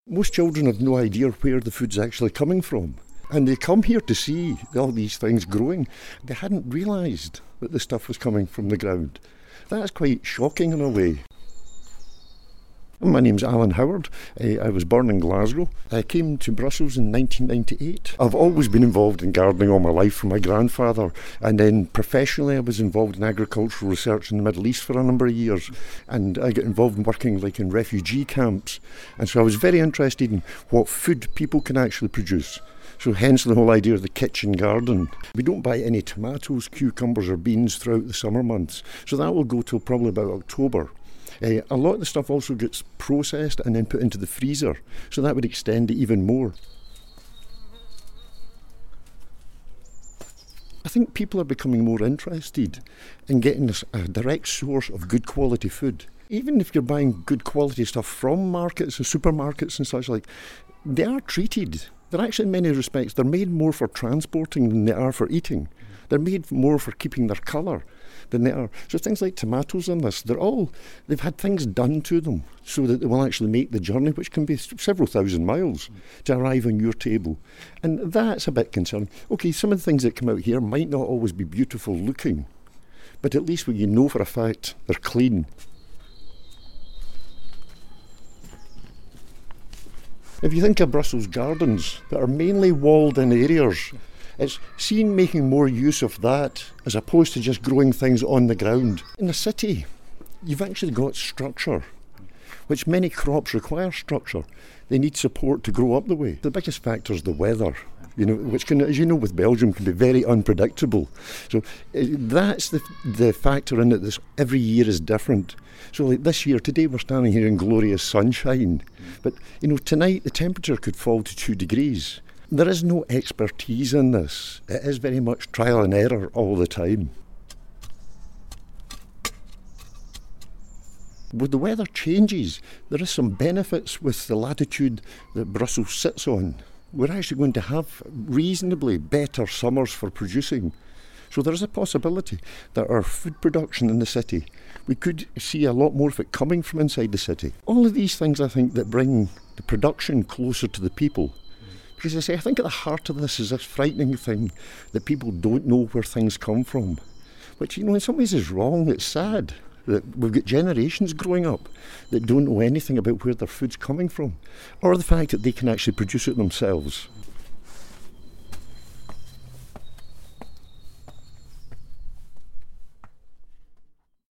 Most children have no idea where the food's actually coming from. And they come here to see all these things growing. They hadn't realised that the stuff was coming from the ground. That's quite shocking in a way. My name's Alan Howard. I was born in Glasgow. I came to Brussels in 1998. I've always been involved in gardening all my life from my grandfather, and then professionally I was involved in agricultural research in the Middle East for a number of years, and I got involved in working in refugee camps, and so I was very interested in what food people can actually produce. So hence the whole idea of the kitchen garden. We don't buy any tomatoes, cucumbers or beans throughout the summer months, so that will go till probably about October. A lot of the stuff also gets processed and then put into the freezer, so that would extend it even more. I think people are becoming more interested in getting a direct source of good quality food. Even if you're buying good quality stuff from markets and supermarkets and such like, they are treated. They're actually, in many respects, they're made more for transporting than they are for eating. They're made more for keeping their colour than they are. So things like tomatoes and this, they've had things done to them so that they will actually make the journey, which can be several thousand miles, to arrive on your table. And that's a bit concerning. Okay, some of the things that come out here might not always be beautiful looking, but at least you know for a fact they're clean. If you think of Brussels gardens that are mainly walled in areas, it's seen making more use of that as opposed to just growing things on the ground. In the city, you've actually got structure, which many crops require structure. They need support to grow up the way. The biggest factor is the weather, which can, as you know, with Belgium, can be very unpredictable. So that's the factor in it. Every year is different. So like this year, today we're standing here in glorious sunshine, but tonight the temperature could fall to 2 degrees. There is no expertise in this. It is very much trial and error all the time. With the weather changes, there is some benefits with the latitude that Brussels sits on. We're actually going to have reasonably better summers for producing. So there is a possibility that our food production in the city, we could see a lot more of it coming from inside the city. All of these things, I think, that bring the production closer to the people. Because I think at the heart of this is this frightening thing that people don't know where things come from, which, in some ways is wrong. It's sad that we've got generations growing up that don't know anything about where their food's coming from, or the fact that they can actually produce it themselves.